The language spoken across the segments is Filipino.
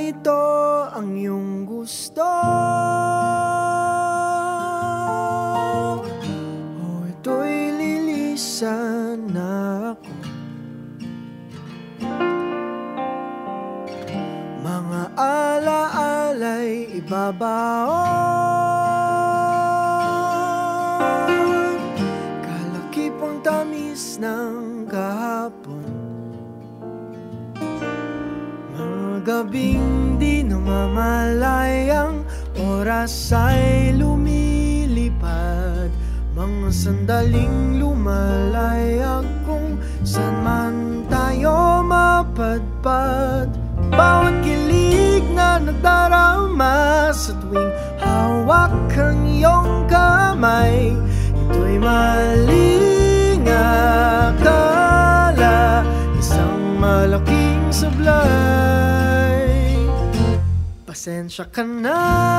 ito ang iyong gusto? O ito'y lilisan na ako? Mga alaala'y ibabaon, kalakipang tamis ng kahapon. Mga gabing di namamalayang oras ay lumilipad, mga sandaling lumalayag kung saan man tayo mapadpad. Bawat kilig na nagdarama sa tuwing hawak ang iyong kamay, ito'y maling akala, isang malaking sablay. Pasensya ka na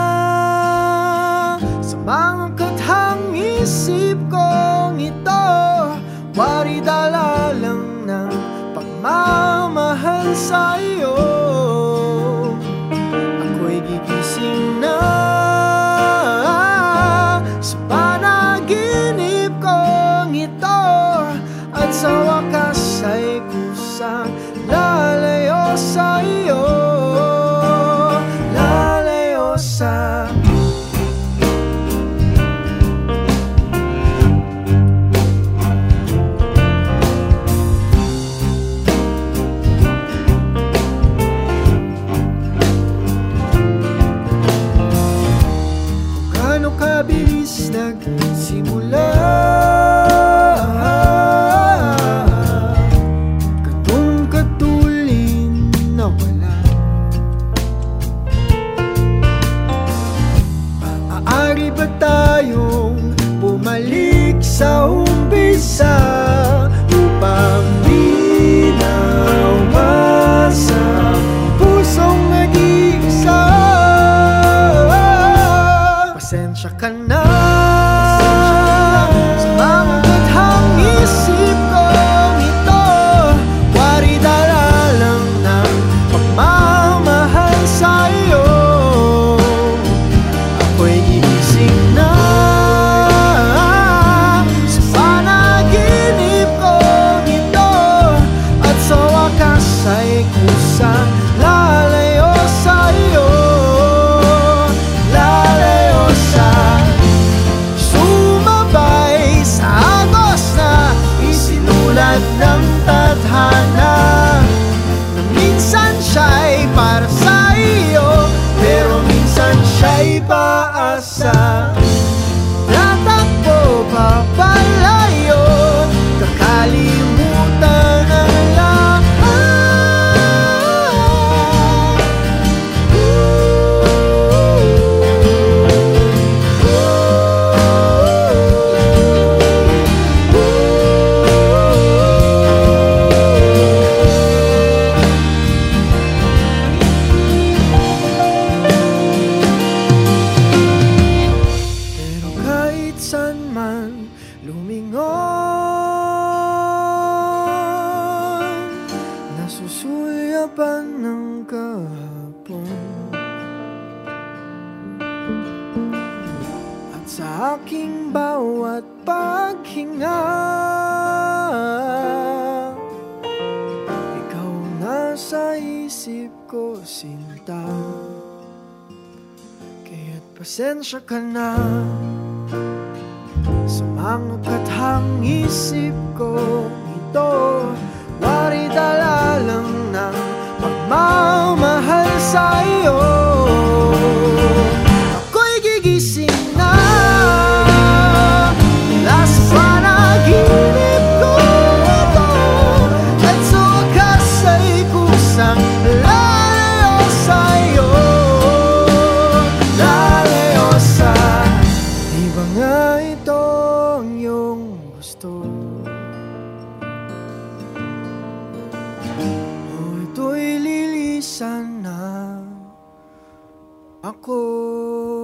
sa mga kathang isip kong ito, wari dala lang ng pagmamahal sa iyo. Ako'y gigising na sa panaginip kong ito, at sa wakas ay kusang lalayo sa iyo, lalayo sa kabilis nagsimula, katong katulin na wala. Maaari ba tayong bumalik sa umpisa upang di nawasa pusong nag-iisa? Pasensya ka na sa mga kathang isip kong ito, wari dala lang ng pagmamahal sa iyo. Ako'y gigising na sa panaginip kong ito, at sa wakas ay kusang lalayo sa iyo, ng tadhana, na minsan siya'y para sa iyo, pero minsan siya'y paasa. Tatakbo papalayo, kakalimutan ang lahat. Lumingon, nasusulyapan ng kahapon, at sa aking bawat paghinga, ikaw nasa isip ko, sinta. Kaya't pasensya ka na sa mga kathang isip ko ito, wari dala lang ng pagmamahal sa iyo. Ako'y gigising na mula sa panaginip ko ito, at sa wakas ay kusang lalayo sa iyo, lalayo sa di ba nga ito ang iyong gusto? O ito'y lilisan na ako.